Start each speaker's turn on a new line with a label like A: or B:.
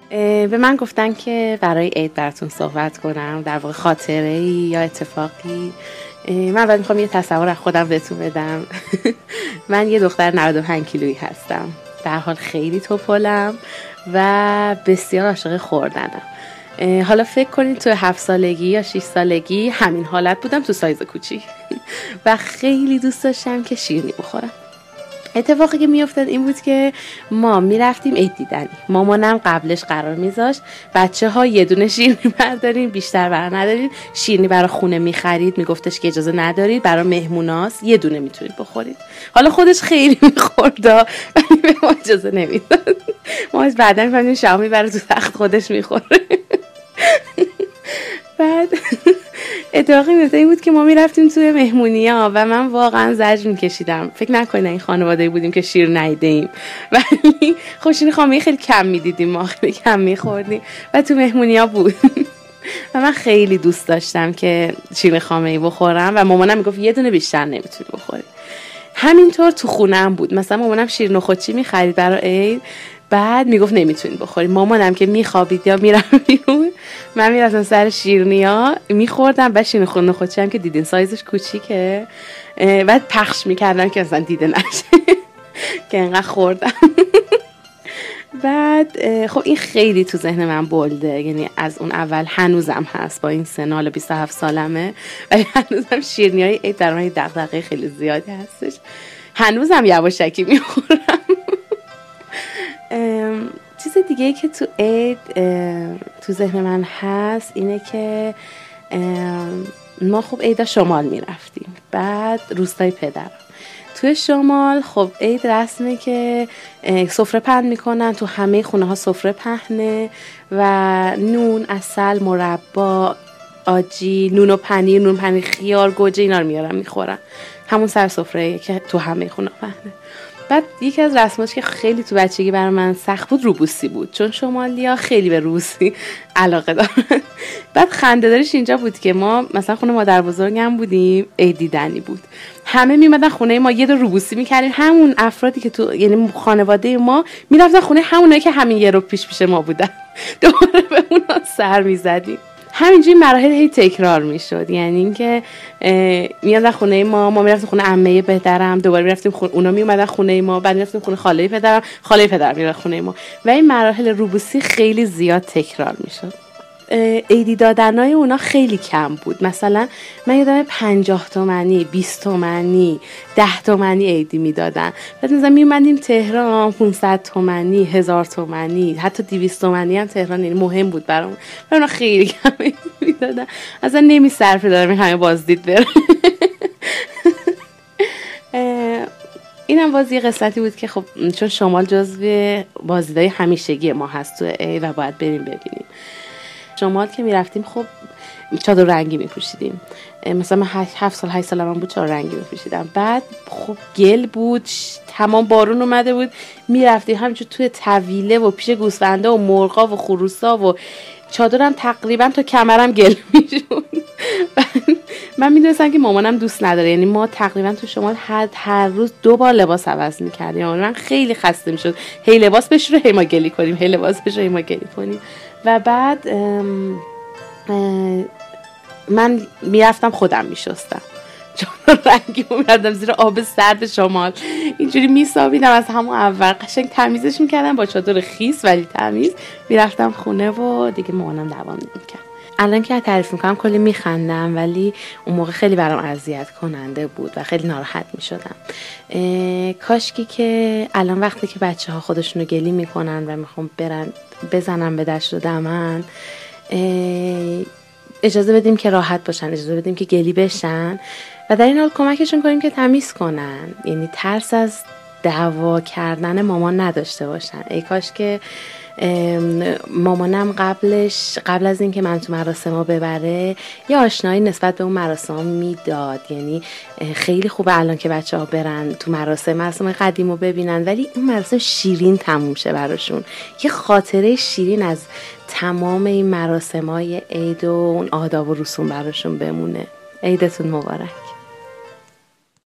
A: به من گفتن که برای عید براتون صحبت کنم، در واقع خاطره‌ای یا اتفاقی. من اول میخوام یه تصور از خودم بهتون بدم. من یه دختر 95 کیلویی هستم، در حال خیلی توپلم و بسیار عاشق خوردنم. حالا فکر کنید تو 7 سالگی یا 6 سالگی همین حالت بودم تو سایز کوچیک و خیلی دوست داشتم که شیرینی بخورم. اتفاقی که میافتاد این بود که ما میرفتیم عید دیدنی، مامانم قبلش قرار میذاشت بچه‌ها یه دونه شیرینی بردارین، بیشتر بر ندارین. شیرینی برای خونه میخرید، میگفتش که اجازه ندارید، برای مهموناست یه دونه میتونید بخورید. حالا خودش خیلی میخورد ولی به ما اجازه نمیداد. ما از بعدا میفهمیدیم شما میبره تو تخت خودش میخوره. بعد اتفاقی مثل این بود که ما میرفتیم توی مهمونی‌ها و من واقعا زجر میکشیدم. فکر نکنید این خانواده‌ای بودیم که شیر ندیدیم، ولی خب شیر خامه‌ای خیلی کم میدیدیم، ما خیلی کم میخوردیم و تو مهمونی‌ها بود. و من خیلی دوست داشتم که شیر خامه‌ای بخورم و مامانم میگفت یه دونه بیشتر نمیتونی بخوری. همینطور تو خونه‌ام بود، مثلا مامانم شیر نخودچی می‌خرید برای عید، بعد میگفت نمیتونید بخورید. مامانم که میخوابید یا میرم بیرون، من میرفتم سر شیرینیا میخوردم. بعد شیر نخودچی هم که دیدین سایزش کوچیکه، بعد پخش میکردم که اصلا دیده نشه که انقدر خوردم. بعد خب این خیلی تو ذهن من بلده، یعنی از اون اول هنوزم هست. با این سن 27 سالمه ولی هنوزم شیرینیای عید در من دغدغه خیلی زیادی هستش. هنوزم یواشکی میخورم. چیز دیگه ای که تو عید تو ذهن من هست اینه که ما خب عید شمال میرفتیم، بعد روستای پدرم توی شمال. خب عید رسمه که سفره پهن میکنن، تو همه خونه ها سفره پهنه و نون، عسل، مربا، آجی، نون و پنیر، نون پنیر، خیار، گوجه، اینا رو میارن میخورن. همون سر سفره که تو همه خونه پهنه. بعد یکی از رسماش که خیلی تو بچگی برای من سخت بود روبوسی بود، چون شمالیا خیلی به روبوسی علاقه دارن. بعد خنده‌دارش اینجا بود که ما مثلا خونه مادر بزرگم بودیم، عید دیدنی بود، همه میمدن خونه ما، یه دو روبوسی میکردیم. همون افرادی که تو یعنی خانواده ما میرفتن خونه همونایی که همین یه رو پیش ما بودن، دوباره به اونا سر میزدیم. همینجوری مراحل هی تکرار میشد، یعنی اینکه میادن خونه ما میرفتیم خونه عمه پدرم، دوباره میرفتیم خونه اونا، میومدن خونه ما، بعد میرفتیم خونه خاله پدرم، خاله پدرم میرفت خونه ما و این مراحل روبوسی خیلی زیاد تکرار میشد. عیدی دادنای اونا خیلی کم بود. مثلا من یادم 50 تومانی، 20 تومانی، 10 تومانی عیدی میدادن. بعد مثلا میومدیم تهران 500 تومانی، 1000 تومانی، حتی 200 تومانی هم تهران یعنی مهم بود برام. اونا خیلی کم عیدی میدادن، اصلا نمیصرفه دارم این همه بازدید بره. اینم باز یه قصتی بود که خب چون شمال جزو بازدیدهای همیشگی ما هست تو عید و باید بریم ببینیم. شمال که میرفتیم خب چادر رنگی میپوشیدیم، مثلا من 7 سال 8 سالم بود چادر رنگی میپوشیدم. بعد خب گل بود، تمام بارون اومده بود، میرفتیم همینجور توی طویله و پیش گوسفنده و مرغا و خروسا و چادرم تقریبا تا کمرم گل میشد. من میدونستم که مامانم دوست نداره، یعنی ما تقریبا تو شمال هر روز 2 بار لباس عوض میکردیم. من خیلی خسته میشد، هی لباس بشوره هی ما گلی کنیم، هی لباس بشوره هی ما گلی کنیم. و بعد من میرفتم خودم میشستم، چادر رنگی رو میردم زیر آب سرد شمال، اینجوری میسابیدم از همون اول، قشنگ تمیزش میکردم با چادر خیس ولی تمیز، میرفتم خونه و دیگه مامانم دوام نمیکرد. الان که تعریف میکنم کلی میخندم، ولی اون موقع خیلی برام اذیت کننده بود و خیلی ناراحت میشدم. کاشکی که الان وقتی که بچه ها خودشونو گلی میکنن و میخوام برن بزنن به دشت و دمن، اجازه بدیم که راحت باشن، اجازه بدیم که گلی بشن و در این حال کمکشون کنیم که تمیز کنن، یعنی ترس از دعوا کردن مامان نداشته باشن. ای کاش که مامانم قبل از اینکه من تو مراسم ببره یه آشنایی نسبت به اون مراسم میداد. یعنی خیلی خوبه الان که بچه ها برن تو مراسم قدیم رو ببینن، ولی اون مراسم شیرین تموم شه براشون، یه خاطره شیرین از تمام این مراسم های عید و اون آداب و رسوم براشون بمونه. عیدتون مبارک.